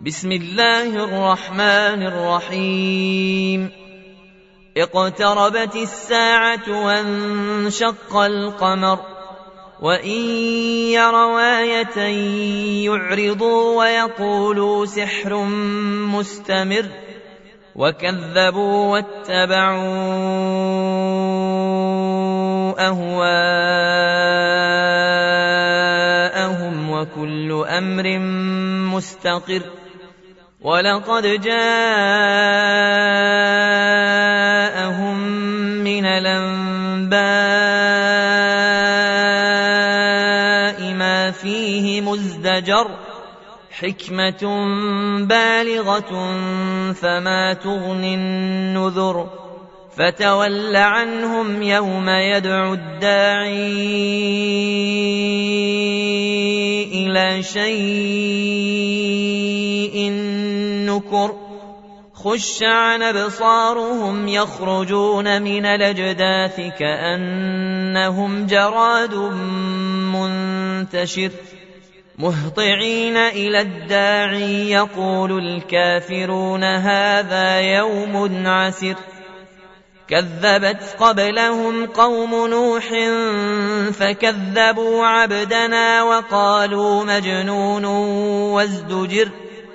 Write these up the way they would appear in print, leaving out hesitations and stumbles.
بسم الله الرحمن الرحيم. اقتربت الساعة وانشق القمر وإن يروا آية يعرضوا ويقولوا سحر مستمر وكذبوا واتبعوا أهواءهم وكل أمر مستقر. ولقد جاءهم من الأنباء ما فيه مزدجر حكمة بالغة فما تغني النذر. فتول عنهم يوم يدعو الداعي إلى شيء نكر. خش عن أبصارهم يخرجون من الأجداث كأنهم جراد منتشر مهطعين إلى الداعي يقول الكافرون هذا يوم عسر. كذبت قبلهم قوم نوح فكذبوا عبدنا وقالوا مجنون وازدجر.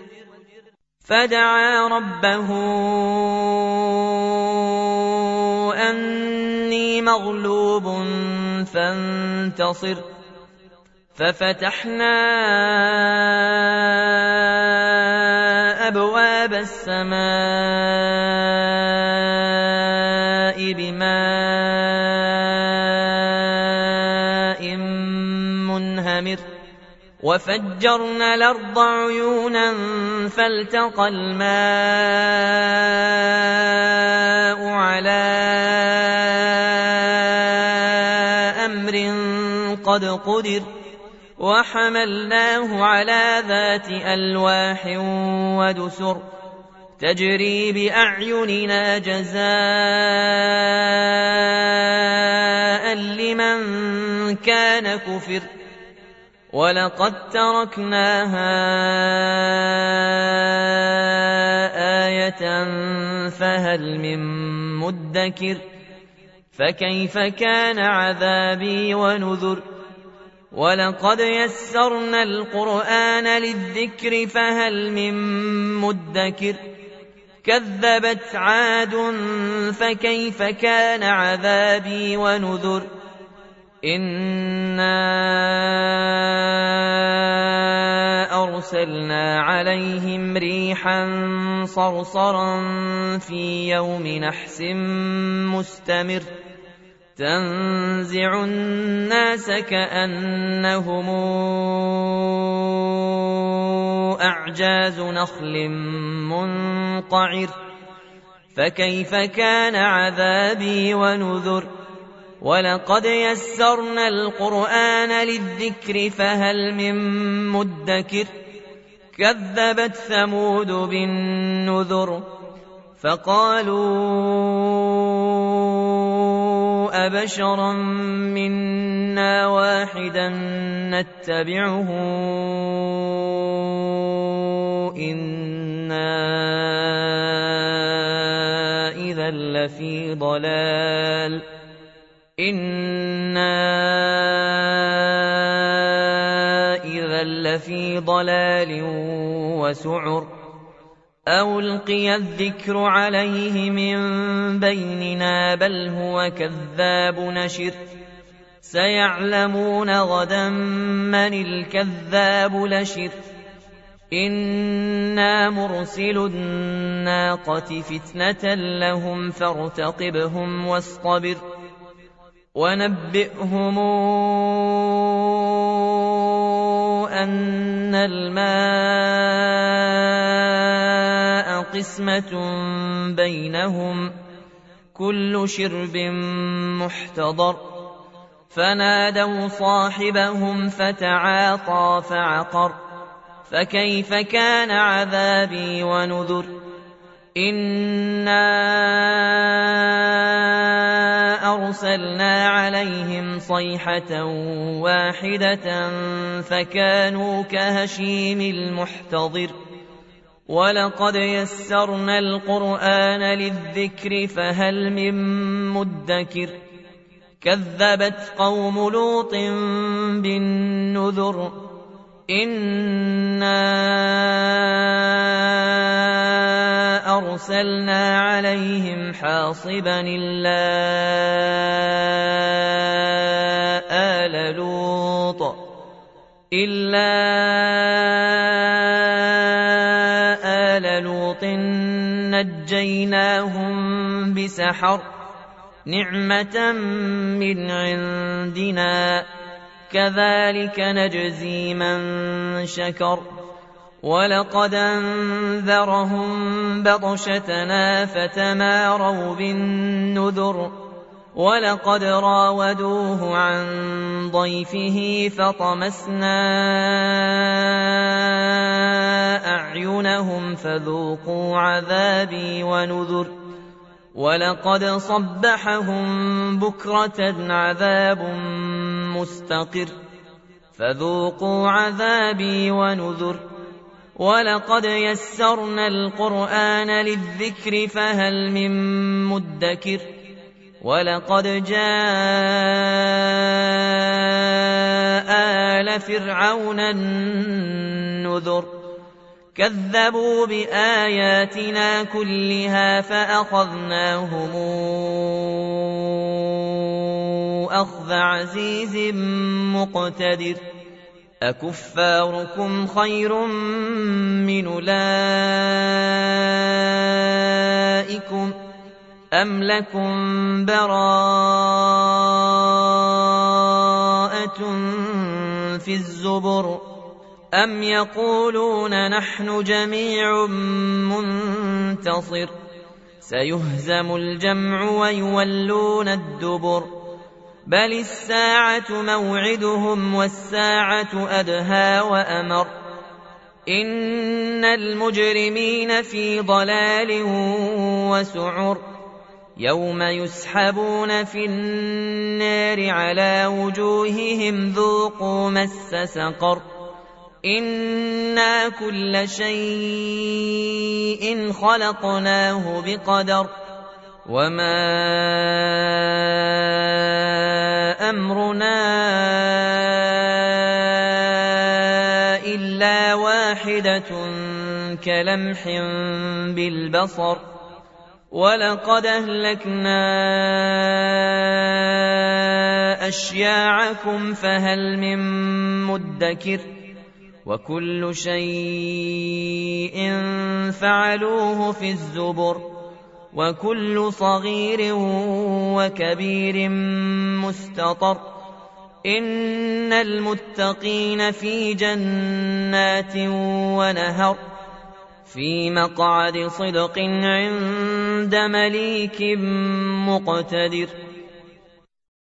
فدعا ربه أني مغلوب فانتصر. ففتحنا أبواب السماء بماء منهمر وفجرنا الأرض عيونا فالتقى الماء على أمر قد قدر وحملناه على ذات ألواح ودسر تجري بأعيننا جزاء لمن كان كفر. ولقد تركناها آية فهل من مدكر. فكيف كان عذابي ونذر. ولقد يسرنا القرآن للذكر فهل من مدكر. كذبت عاد فكيف كان عذابي ونذر. إنا أرسلنا عليهم ريحا صرصرا في يوم نحس مستمر تنزع الناس كأنهم أعجاز نخل منقعر. فكيف كان عذابي ونذر. ولقد يسرنا القرآن للذكر فهل من مدكر. كذبت ثمود بالنذر فقالوا أبشرا منا واحدا نتبعه إنا إذا لفي ضلال وسعر. أو ألقي الذكر عليه من بيننا بل هو كذاب نشر. سيعلمون غدا من الكذاب لشر. إنا مرسل الناقة فتنة لهم فارتقبهم واصطبر. ونبئهم أن الماء قسمة بينهم كل شرب محتضر. فنادوا صاحبهم فتعاطى فعقر. فكيف كان عذابي ونذر. إنا أرسلنا عليهم صيحة واحدة فكانوا كهشيم المحتضر ولقد يسرنا القرآن للذكر فهل من مدكر كذبت قوم لوط بالنذر إنا أرسلنا عليهم حاصبا إلا آل لوط نجيناهم بسحر نعمة من عندنا كذلك نجزي من شكر ولقد أنذرهم بطشتنا فتماروا بالنذر ولقد راودوه عن ضيفه فطمسنا أعينهم فذوقوا عذابي ونذر ولقد صبحهم بكرة عذاب مستقر فذوقوا عذابي ونذر ولقد يسرنا القرآن للذكر فهل من مدكر ولقد جاء آل فرعون النذر كذبوا بآياتنا كلها فأخذناهم أخذ عزيز مقتدر أكفاركم خير من أولئكم أم لكم براءة في الزبر أم يقولون نحن جميع منتصر سيهزم الجمع ويولون الدبر بل الساعة موعدهم والساعة أدهى وأمر إن المجرمين في ضلال وسعر يوم يسحبون في النار على وجوههم ذوقوا مس سقر إنا كل شيء خلقناه بقدر وما أمرنا إلا واحدة كلمح بالبصر ولقد أهلكنا أشياعكم فهل من مدكر وكل شيء فعلوه في الزبر وكل صغير وكبير مستطر إن المتقين في جنات ونهر في مقعد صدق عند مليك مقتدر